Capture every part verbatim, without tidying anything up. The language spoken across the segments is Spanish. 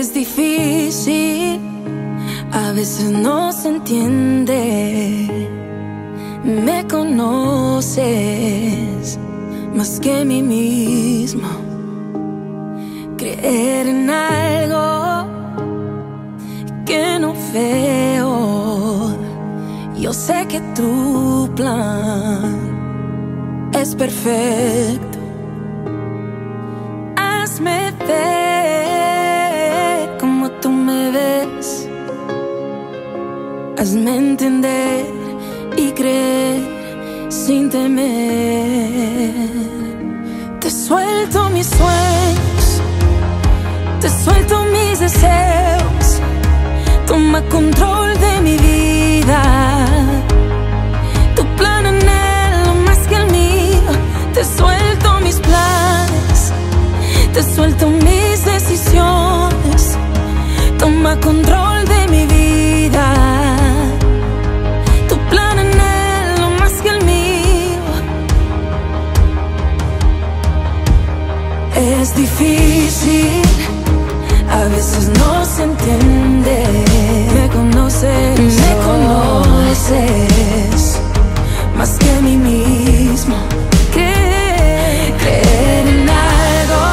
Es difícil, a veces no se entiende. Me conoces más que mí mismo. Creer en algo que no veo. Yo sé que tu plan es perfecto. Hazme ver como tú me ves. Hazme entender y creer sin temer. Te suelto mis sueños, te suelto mis deseos. Toma control de mi vida. Tu plan anhelo más que el mío. Te suelto mis planes, te suelto mis decisiones. Toma control de mi vida. Tu plan anhelo más que el mío. Es difícil, a veces no se entiende. Me conoces, me conoces más que a mí mismo. Creer, creer en algo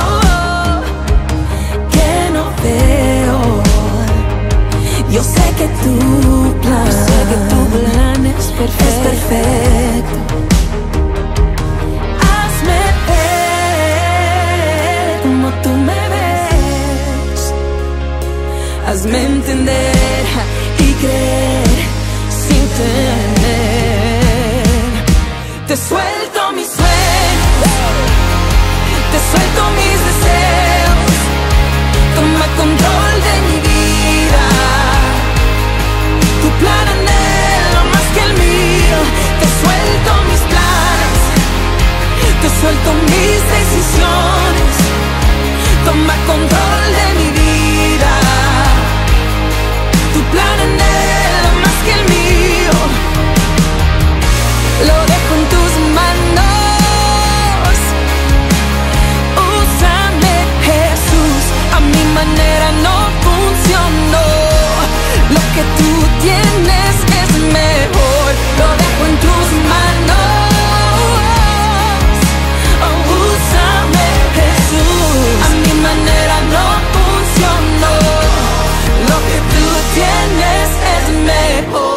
que no veo. Yo sé que tu plan, yo sé que tu plan es perfecto. Es perfecto. Hazme ver como tú me ves. Hazme entender y creer sin temer. Te suelto mis sueños, te suelto mis deseos. Toma control de mi vida. Tu plan anhelo más que el mío. Te suelto mis planes, te suelto mis decisiones. Toma control de mi vida. Tu plan anhelo más que el mío. Lo dejo en tus manos. Úsame, Jesús. A mi manera no funcionó. Lo que tú tienes es mejor. Lo dejo en tus manos. Oh, úsame, Jesús. A mi manera no funcionó. Lo que tú tienes es mejor.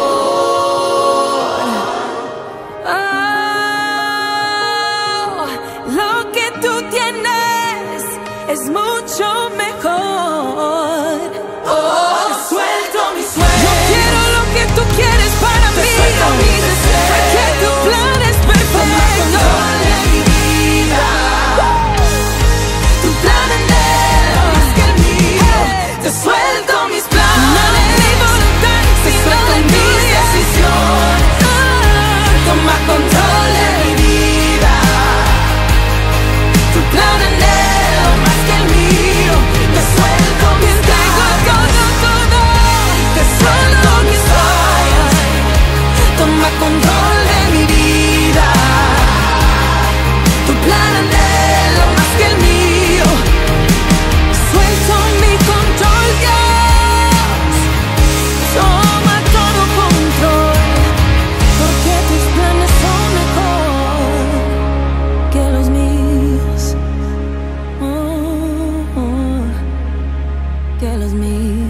Oh, lo que tú tienes es mucho mejor. Oh, suelto mis sueños. Yo quiero lo que tú quieres para mí. Te suelto mis deseos. Porque tu plan es perfecto. Toma control de mi vida. Tu plan anhelo más que el mío. Te suelto mis planes. No de mi voluntad, te suelto mis decisiones. Toma control de mi vida. Tu plan anhelo más que el mío. Te suelto mis planes. Te suelto mis sueños. Toma control de mi vida. Tu plan anhelo más que el mío. Suelto mi control, Dios. Toma todo control. Porque tus planes son mejor que los míos. Oh, oh, que los míos.